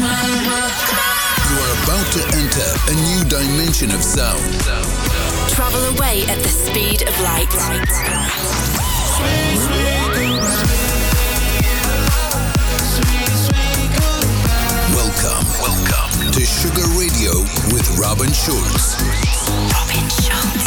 You are about to enter a new dimension of sound. Travel away at the speed of light. Welcome to Sugar Radio with Robin Schulz. Robin Schulz.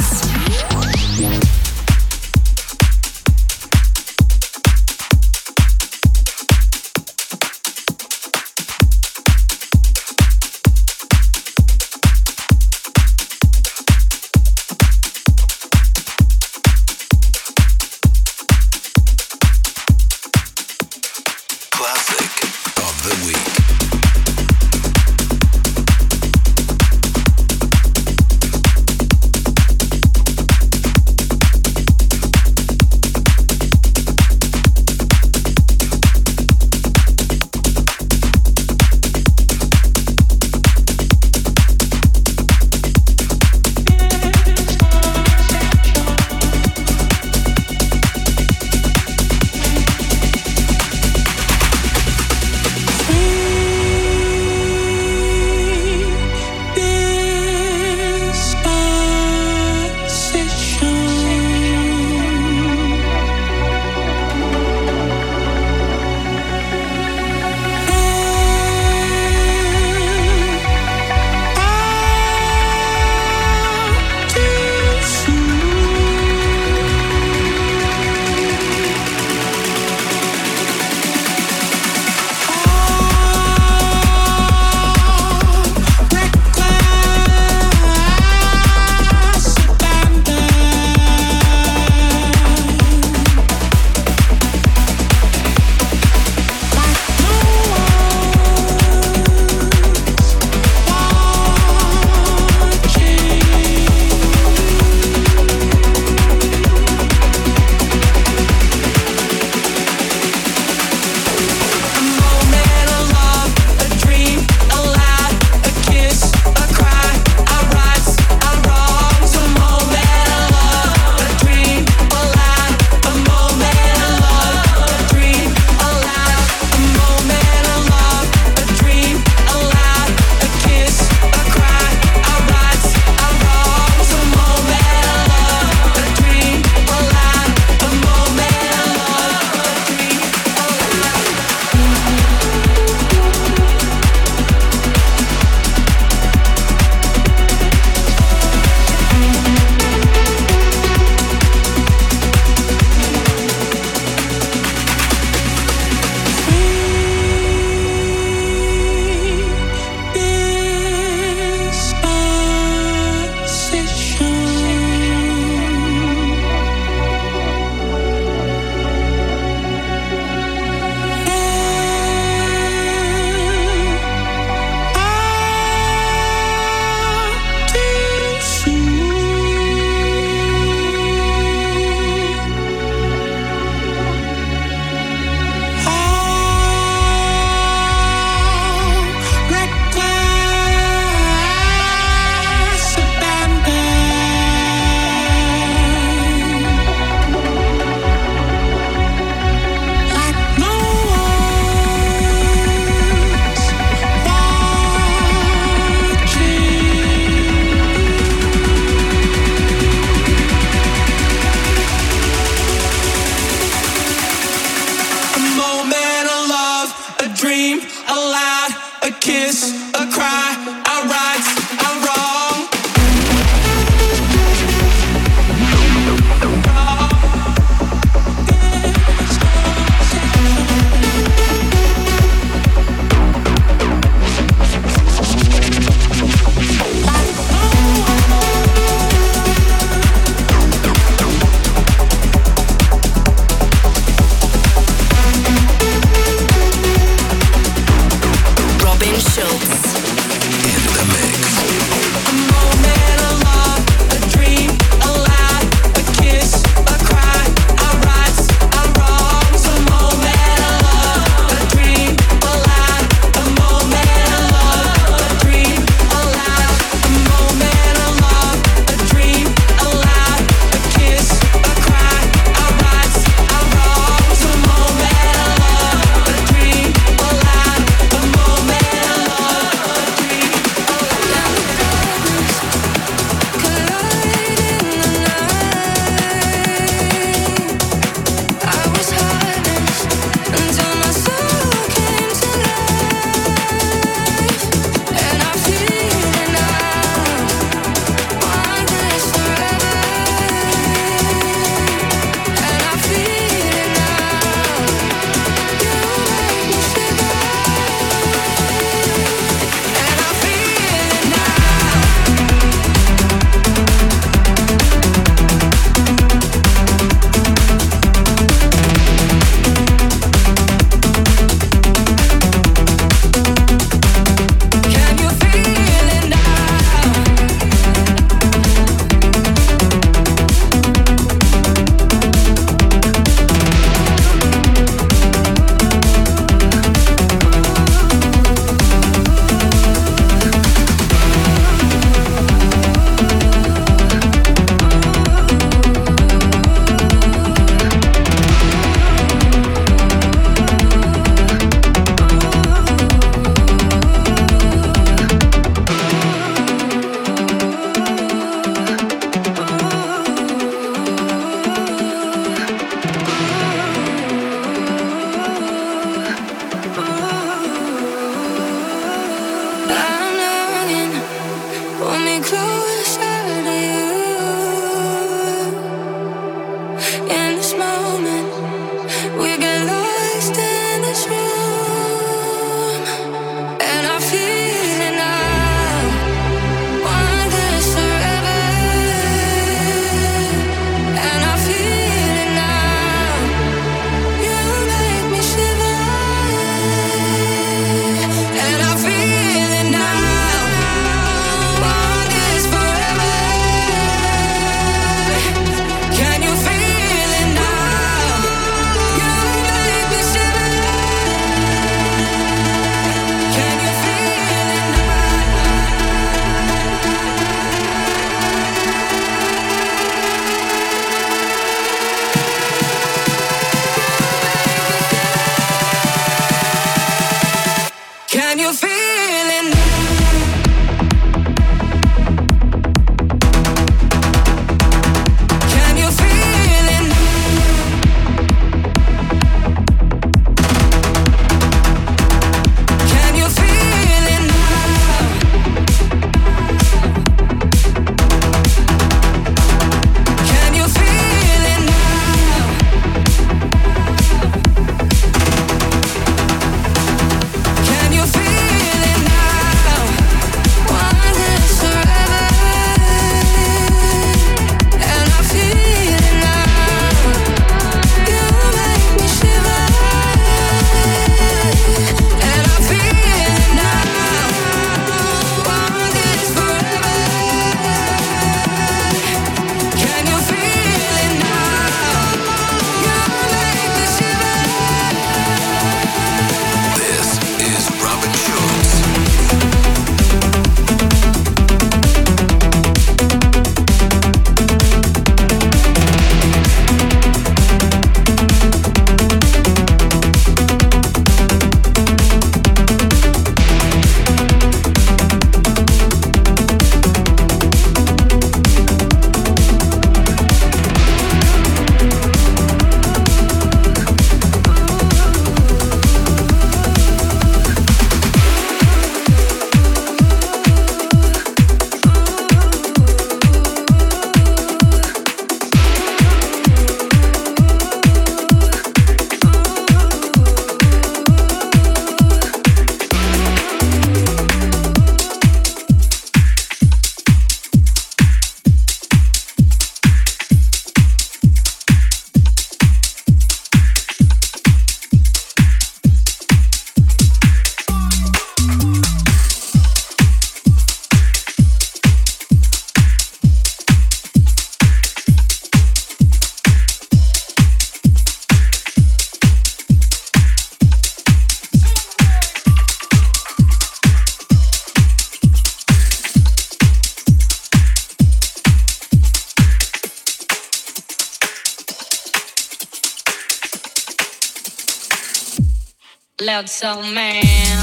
Loud soul man.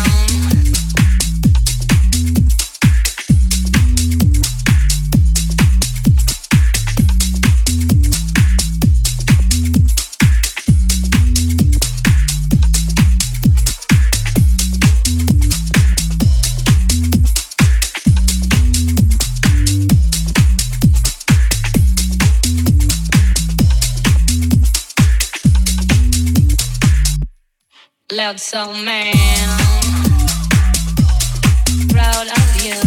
Loud soul man, proud of you.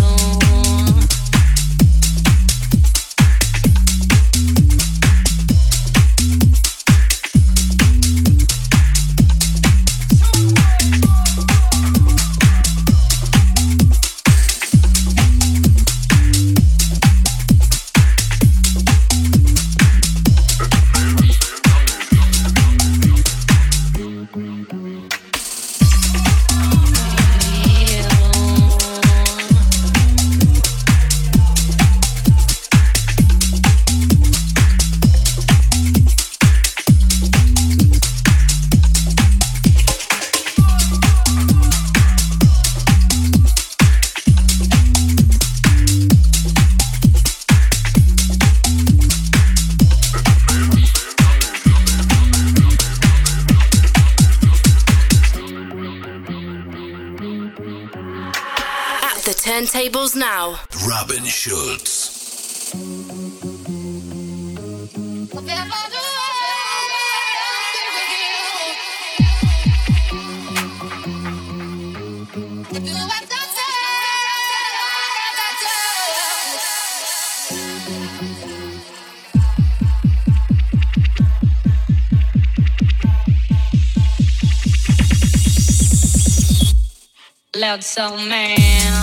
the turntables now. Robin Schulz. Loud soul man.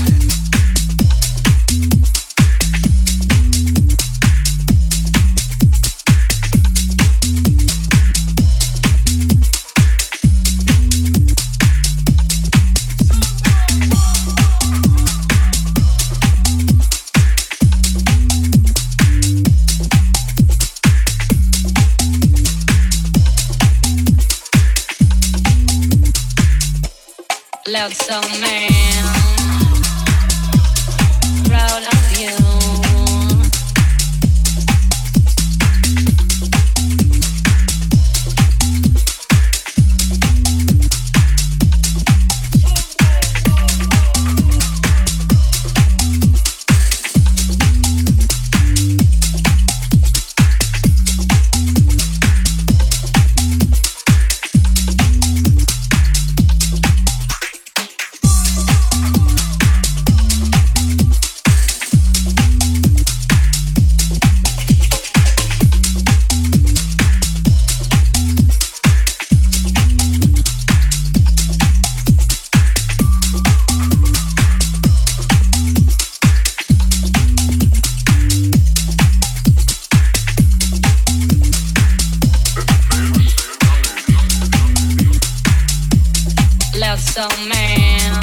Loud soul man, proud of you. Soul man.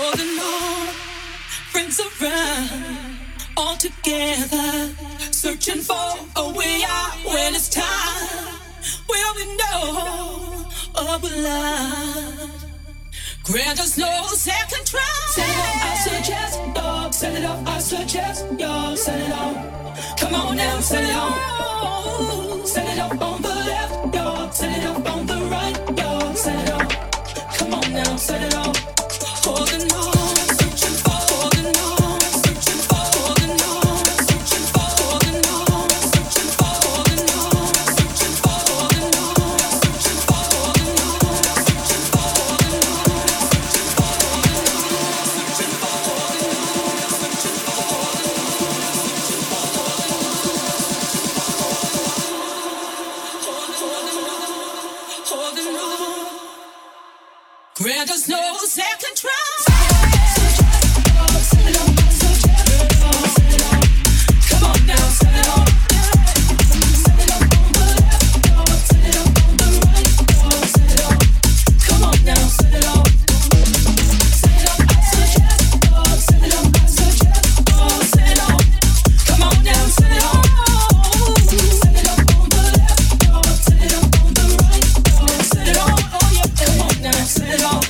holding on, friends around, all together, searching for a way out when it's time. Will we know of love? Grant us no second try. Set it up, I suggest, dog. Set it up, I suggest, y'all. Set it up. Come on now, set it up. Set it up on the left, y'all. Set it up on the right, y'all. Set it up. Come on now, set it up. Holding on, searching for, holding on, searching for, holding on, searching for, holding on, searching for, holding on, searching for, holding on, searching for, holding on, searching for, holding on. Grant us no second try. Come on now, set it on. Set it up on the left, set it up on the right, set it up. Come on now, set it on. Set it up, I suggest, set it up, I suggest, set it on. Come on now, set it on. Set it up on the left, set it up on the right, set it on. Oh yeah, come on now, set it on.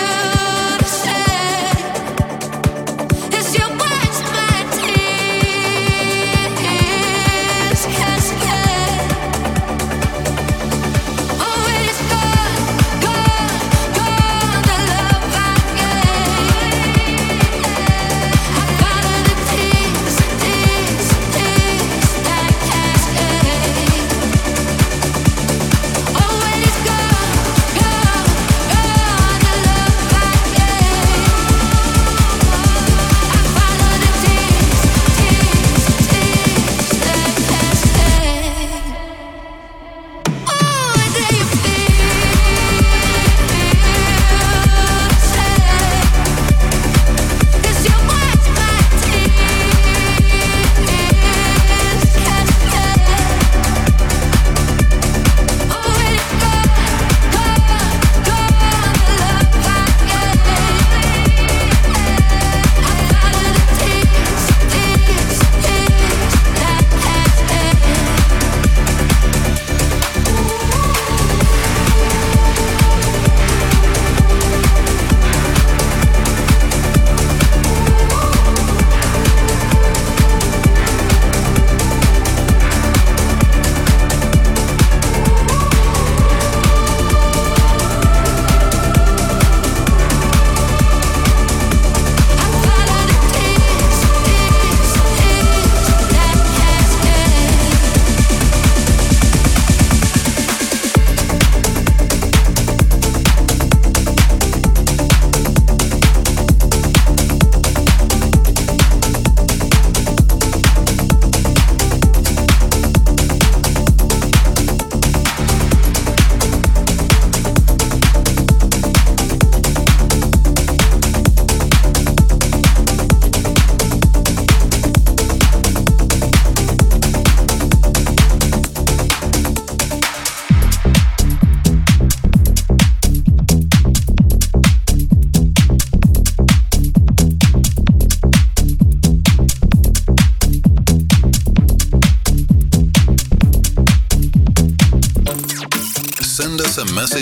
It's your words, my tears.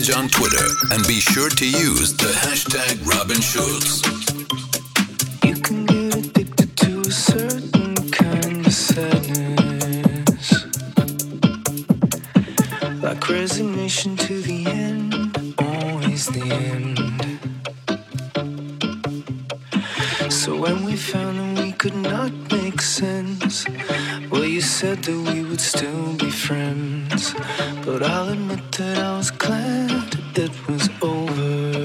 page on Twitter and be sure to use the hashtag Robin Schulz. You can get addicted to a certain kind of sadness, like resignation to the end, always the end. So when we found that we could not make sense, well, you said that we would still be friends. But I'll admit that I was glad it was over.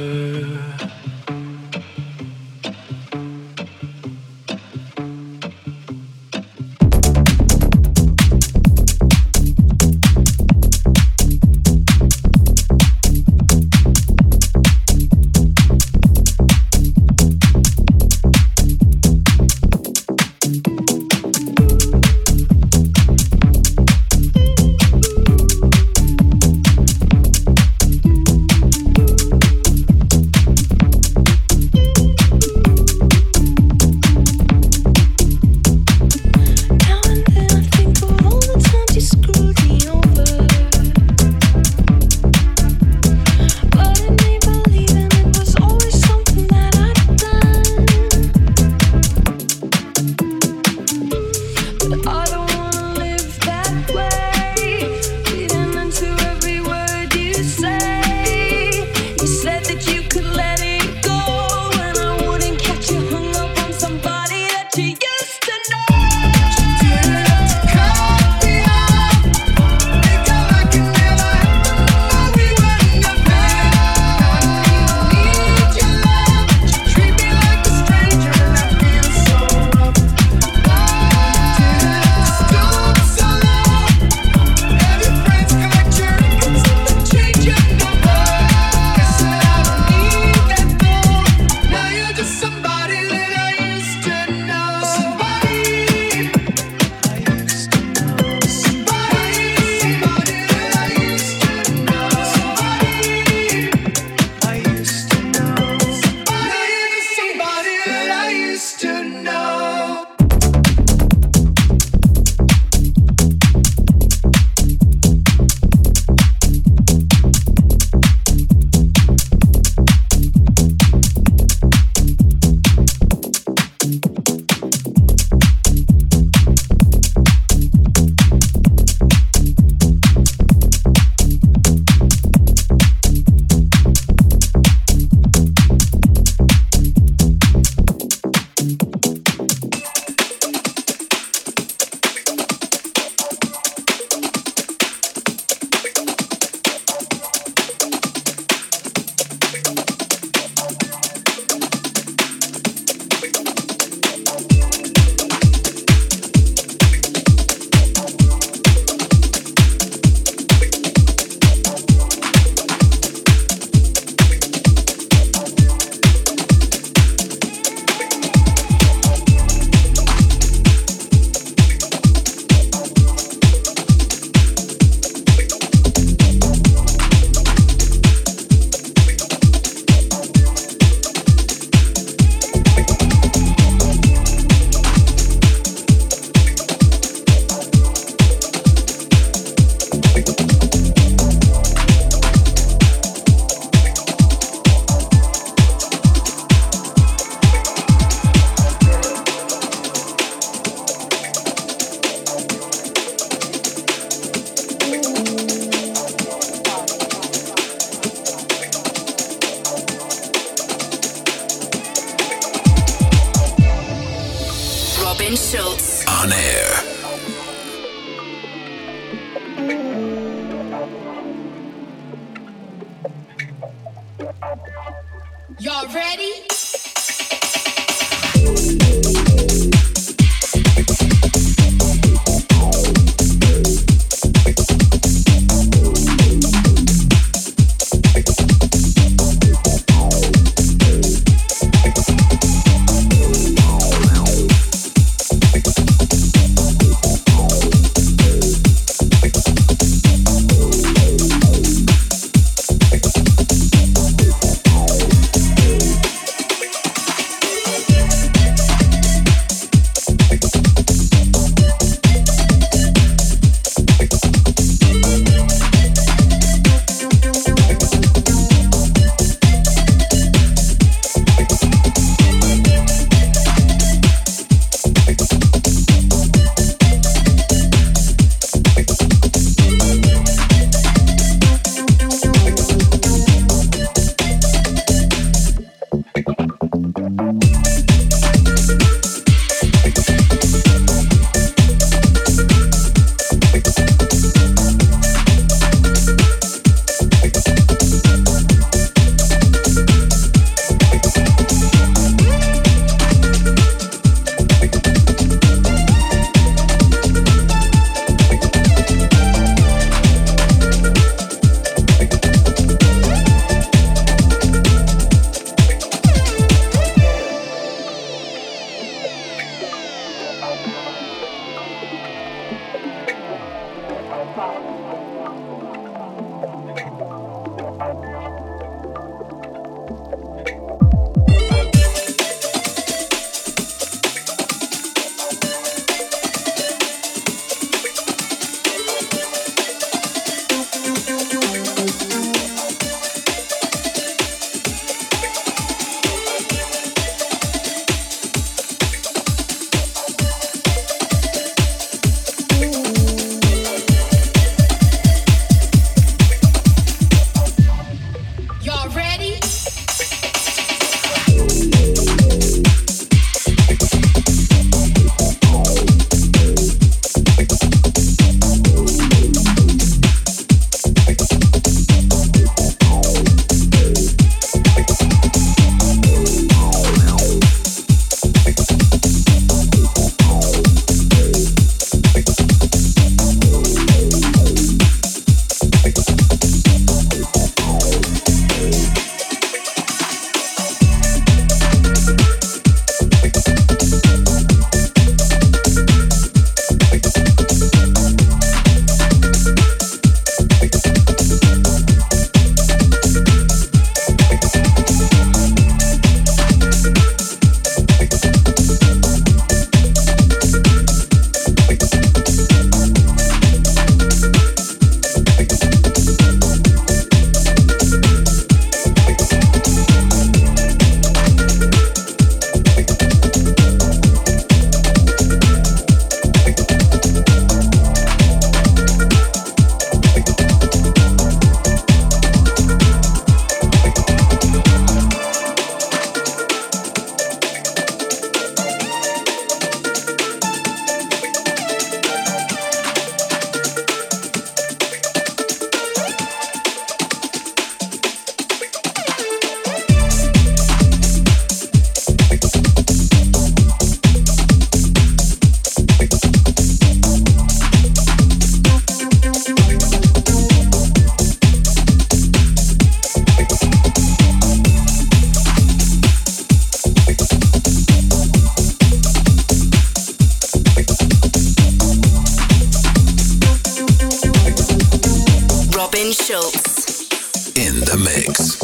On air. Y'all ready? Schultz. In the mix.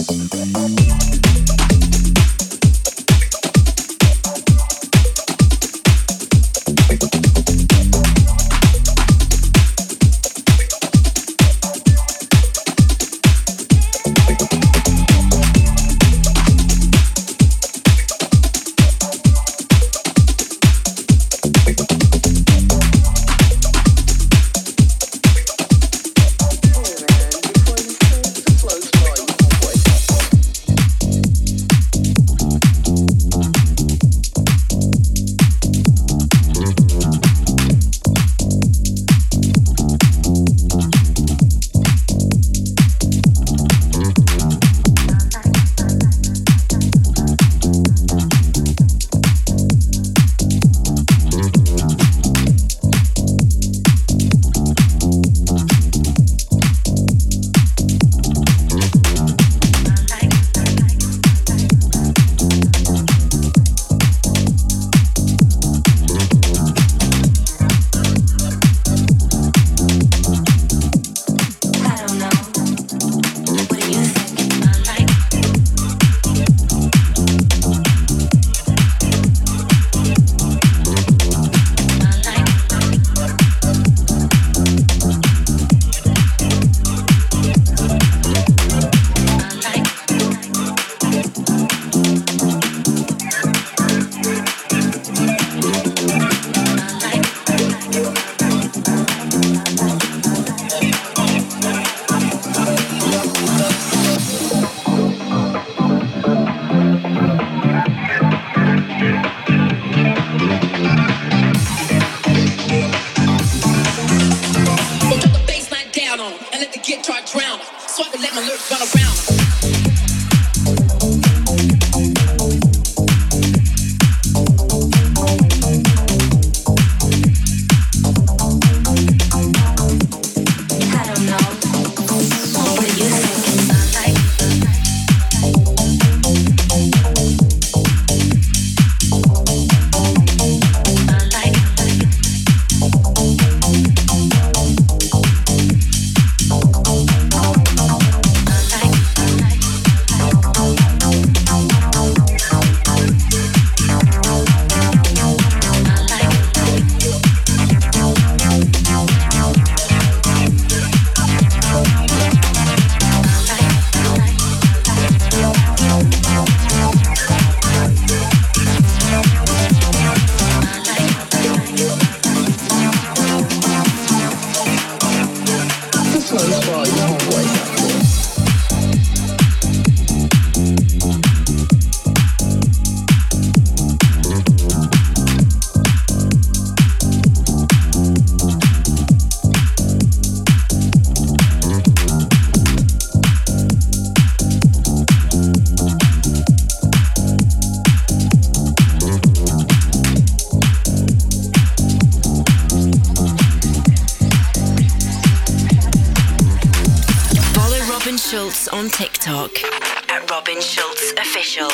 Schultz on TikTok at Robin Schultz Official.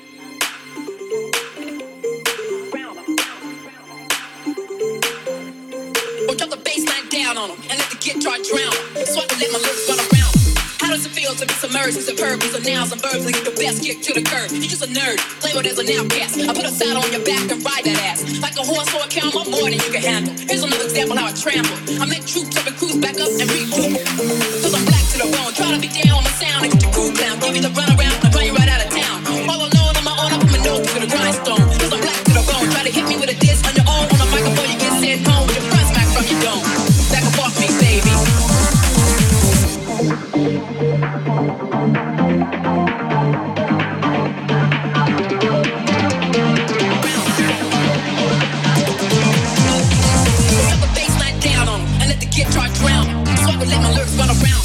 Or drop the bass line down on them and let the guitar drown them. So I can let my lyrics run around them. How does it feel to be submerged in superb? These are nouns and verbs, like the best kick to the curb. You're just a nerd, labeled as an outcast. I put a saddle on your back and ride that ass. Like a horse or a camel, more than you can handle. Here's another example how I trample. I make troops up and cruise back up and reboot. Cause I'm black to the bone, try to be down on my sound and get your crew down. Give you the run around and run you right out of town. All alone on my own, I put my nose to the grindstone. Cause I'm black to the bone, try to hit me with a diss on your own. On the microphone you get sent home with your front smack from your dome. Back up off me, baby. Let my lyrics run around.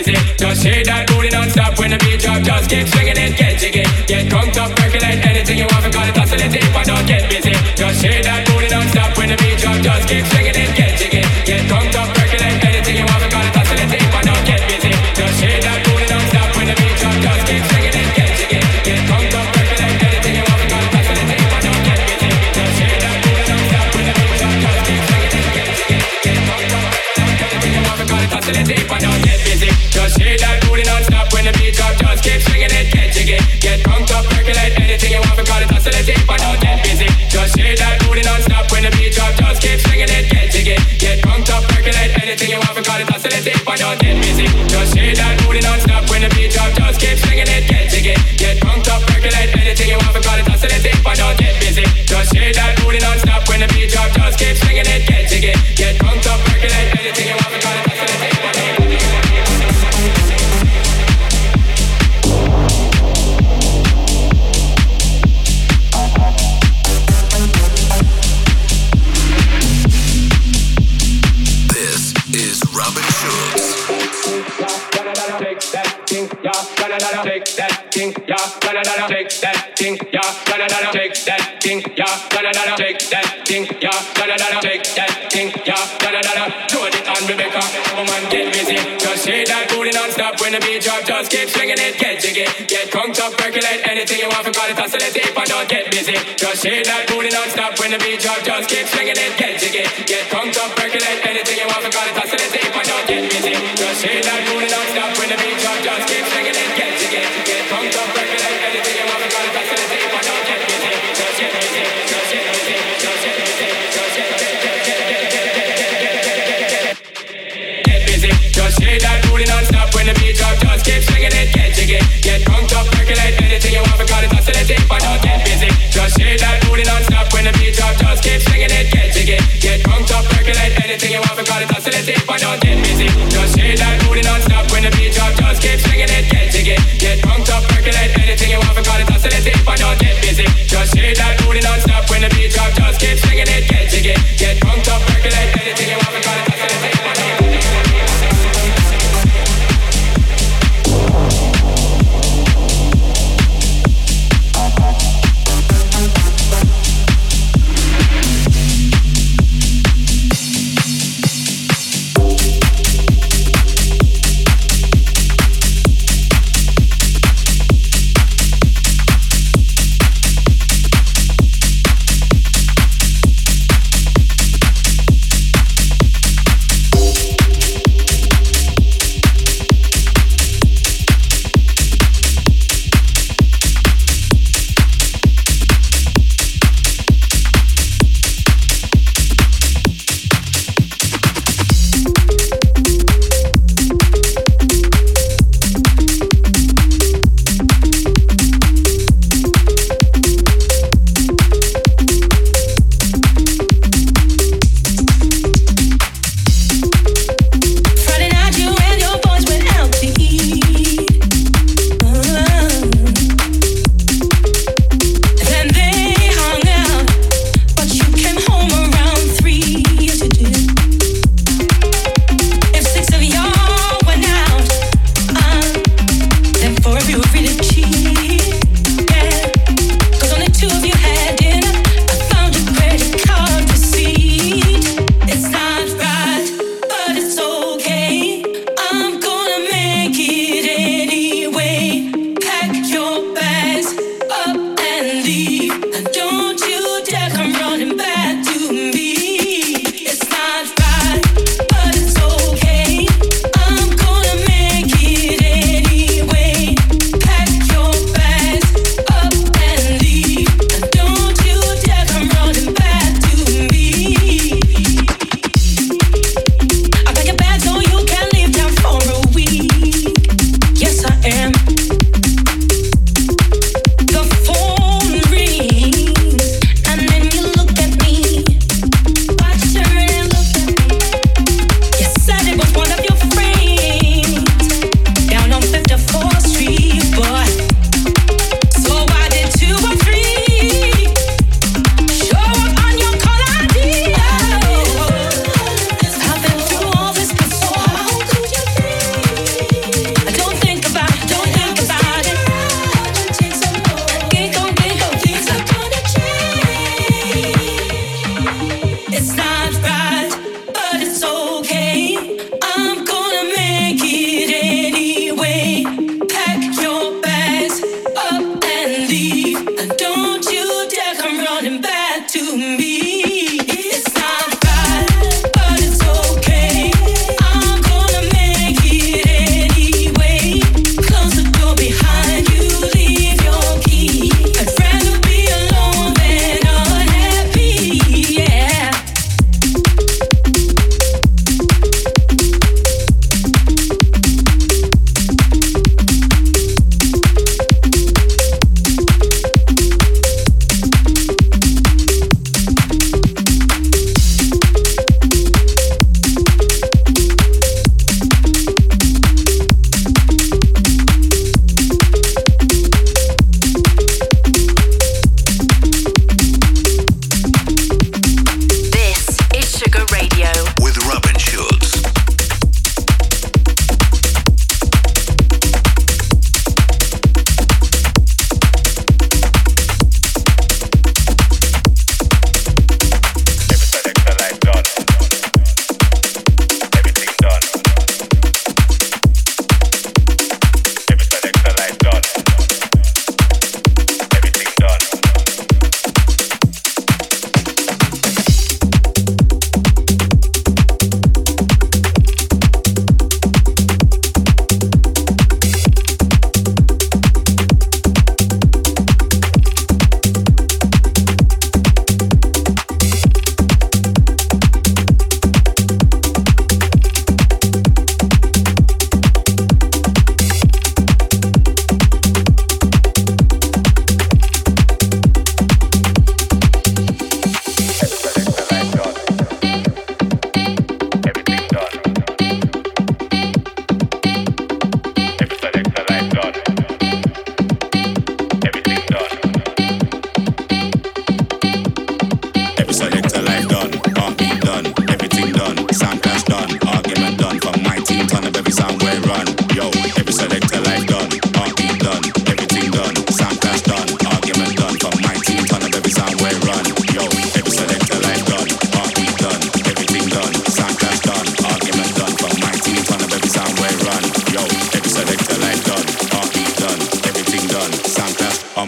busy. Just shake that booty non-stop when the beat drop. Just keep swinging it, get jiggy. Get drunk up, percolate anything you want. Forgot it, oscillate it, but don't get busy. Just shake that booty non-stop when the beat drop. Just keep swinging it, get jiggy. Get drunk up, percolate anything you want. Forgot it, oscillate it, but don't get busy. Just shake that booty non-stop when the beat drop. Just keep swinging it, get jiggy. Get drunk up, percolate anything you want. Forgot it, oscillate it, but don't get busy. Just shake that booty non-stop when the beat drop. Just keep swinging it, get jiggy. Get drunk up, percolate anything you want. Forgot it, oscillate it, but don't get busy. Just shake that booty non-stop when the beat drop. Just keep swinging it, get jiggy. Get drunk up, percolate anything you want. Forgot it, oscillate it, but don't get busy. Just shake that booty non-stop when the beat drop. Just keep swinging it, get jiggy. Get drunk up, percolate anything you want. Forgot it, oscillate it, but don't get busy. Just shake that booty non-stop when the beat drop. Just keep swinging it, get jiggy. Get drunk up, percolate anything you want. Forgot it, oscillate it, but don't get busy. Just shake that booty non-stop when the beat drop. Just keep swinging it, get jiggy. Get drunk up, percolate anything you want. Forgot it, oscillate it, but don't get busy. Robin Schulz. Shake that booty non-stop when the beat drop. Just keep swinging it, get jiggy. Get drunk up, percolate anything you want. Forgot it, oscillate it, but don't get busy. Just shake that booty non-stop when the beat drop. Just keep swinging it, get jiggy. Get drunk up, percolate anything you want. Forgot it, oscillate it, but don't get busy. Just shake that booty non-stop when the beat drop. Just keep swinging it, get jiggy. Get drunk up, percolate anything you want. Forgot it, oscillate it, but don't get busy. Just get busy, just get busy, just get busy, just get busy. Just shake that booty non-stop when the beat drop. Just keep swinging it, get jiggy. Get drunk up, percolate anything you want. Forgot it, oscillate it, but don't get busy. Just shake that booty non-stop when the beat drop. Just keep swinging it, get jiggy. Get drunk up, percolate anything you want. Forgot it, oscillate it, but don't get busy. Just shake that booty non-stop when the beat drop. Just keep swinging it, get jiggy. Get drunk up, percolate anything you want. Forgot it, oscillate it, but don't get busy. Just shake that booty non-stop when the beat drop. Just keep swinging it, get jiggy. Get drunk up, percolate anything you want. Forgot it, oscillate it, but don't get busy.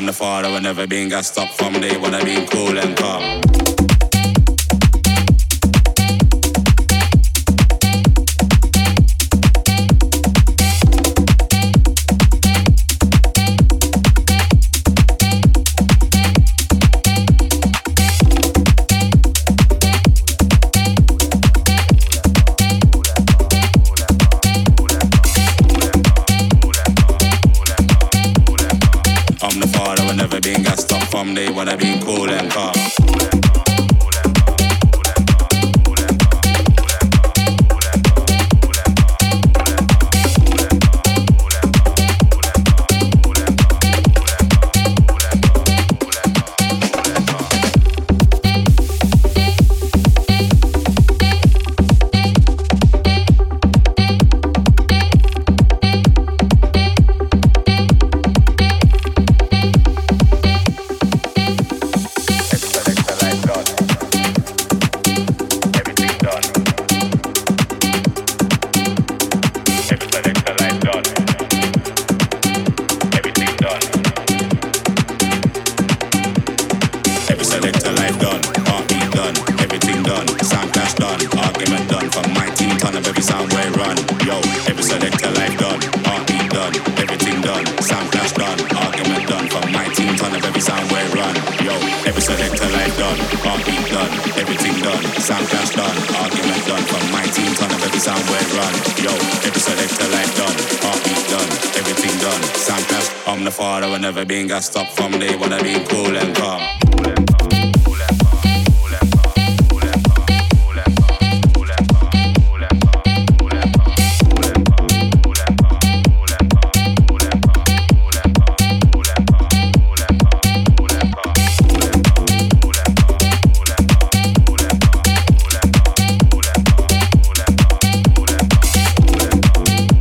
I'm the father, I never been gassed up from day when I been cool and calm. Day when I been cool and calm. Being gassed up from day when I been cool and calm.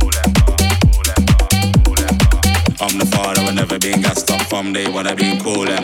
Day when I been cool